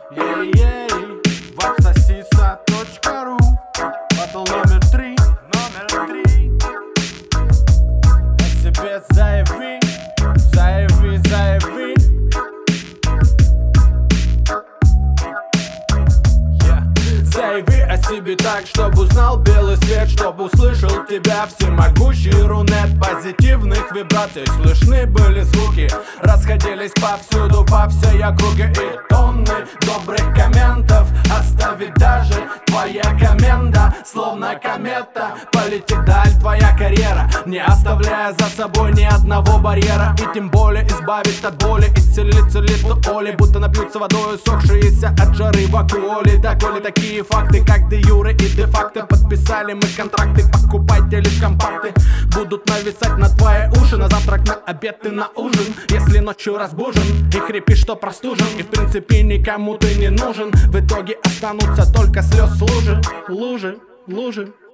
Ей-ей, вапсосиса.ру. Батл номер 3. О себе заяви, заяви, заяви. Заяви о себе так, чтобы узнал белый свет, чтобы услышал тебя всемогущий рунет. Позитивных вибраций слышны были звуки, расходились повсюду, по всей округе. И тонны добрых комментов оставит даже твоя коменда. Словно комета полетит даль твоя карьера, не оставляя за собой ни одного барьера. И тем более избавит от боли, исцелит оли, будто напьются водой сохшиеся от жары вакуоли. Доколе такие факты, как де юре и де факто, подписали мы контракты. Покупатели в компакты будут нависать на твои уши, на завтрак, на обед и на ужин. Если ночью разбужен и хрипишь, что простужен, и в принципе никому ты не нужен, в итоге останутся только слез лужи, лужи, лужи.